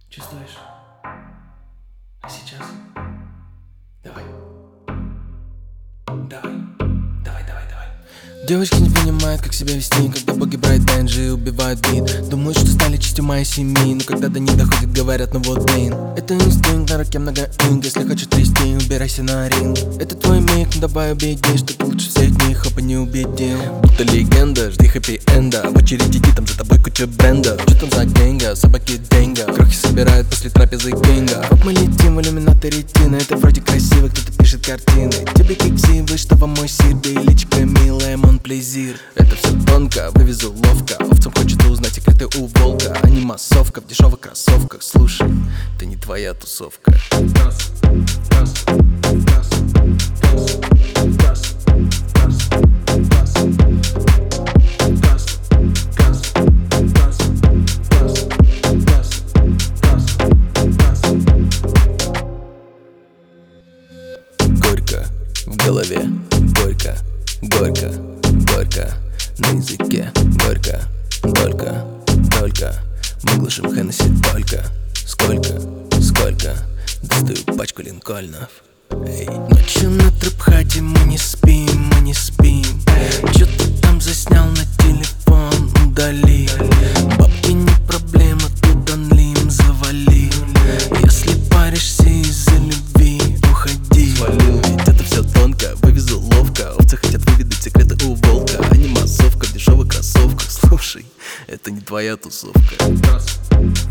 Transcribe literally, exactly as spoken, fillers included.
Чувствуешь? А сейчас? Давай. Давай. Давай, давай, давай. Девочки не понимают, как себя вести, когда боги Брайт Бенджи убивают бит. Думают, что стали частью моей семьи, но когда до них доходит, говорят, ну вот блин. Это инстинкт, на руке много инг. Если хочешь трясти, убирайся на ринг. Это твой миг, но давай убеди, что ты лучше всех них, опа не убедил. Будто легенда, жди хэппи-энда. В очередь иди, там за тобой куча брендов. Что там за генга, собаки денга. Крохи собирают после трапезы кинга. Оп, мы летим в иллюминаты ретины. Это вроде красиво, кто-то пишет картины. Тебе кексивы, что вам мой сир, да и личико милая, мон плезир. Это все тонко, вывезу ловко. Овцам хочет узнать секреты у волка. А не массовка в дешевых кроссовках. Слушай, это не твоя тусовка. Газ, газ, газ, газ, газ, газ, газ, газ, газ, газ, газ, газ, газ, газ. Горько в голове, горько, горько, горько на языке, горько, только, только мы глушим Хеннесси только. Сколько, сколько достаю пачку линкольнов. Эй. Ночью на трэп-хате мы не спим, мы не спим. Чё ты там заснял на телефон, удали. Бабки не проблема, тут анлим завали. Если паришься из-за любви, уходи. Свалил, ведь это все тонко, вывезу ловко. Овцы хотят выведать секреты у волка. А не массовка в дешевых кроссовках. Слушай, это не твоя тусовка. Газ,